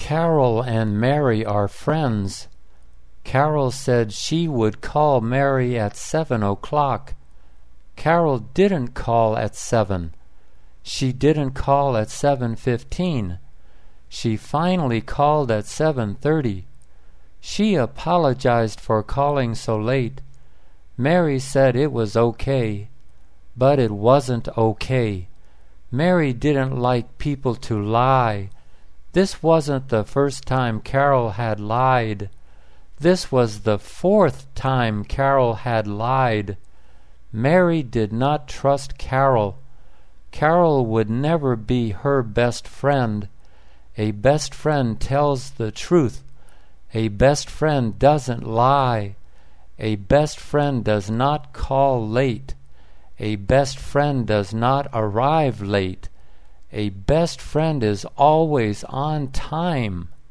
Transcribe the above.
Carol and Mary are friends. Carol said she would call Mary at 7 o'clock. Carol didn't call at 7. She didn't call at 7:15. She finally called at 7:30. She apologized for calling so late. Mary said it was okay, but it wasn't okay. Mary didn't like people to lie. This wasn't the first time Carol had lied. This was the 4th time Carol had lied. Mary did not trust Carol. Carol would never be her best friend. A best friend tells the truth. A best friend doesn't lie. A best friend does not call late. A best friend does not arrive late. A best friend is always on time.